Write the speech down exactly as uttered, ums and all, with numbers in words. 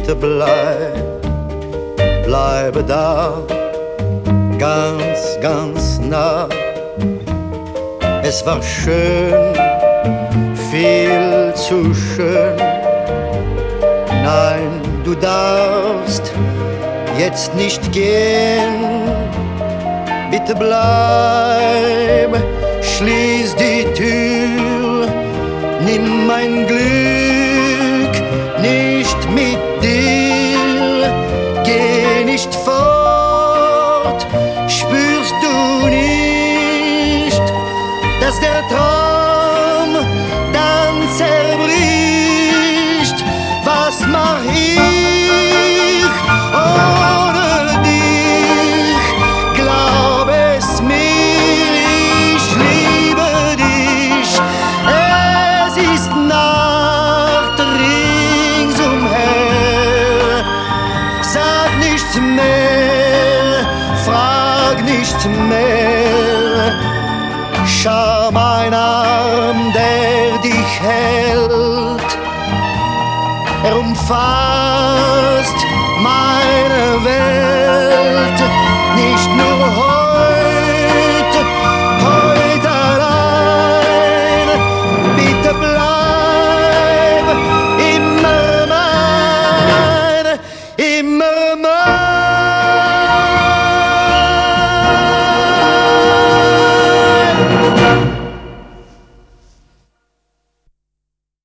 bitte bleib, bleibe da, ganz, ganz nah. Es war schön, viel zu schön. Nein, du darfst jetzt nicht gehen. Bitte bleib, schließ die Tür, nimm mein Glück nicht mit dir. Geh nicht fort, spürst du nicht, dass der Traum dann zerbricht? Was mach ich ohne dich? Glaub es mir, ich liebe dich. Es ist Nacht ringsumher. Sag nichts mehr, frag nicht mehr. Schau, mein Arm, der dich hält, er umfasst meine Welt, nicht nur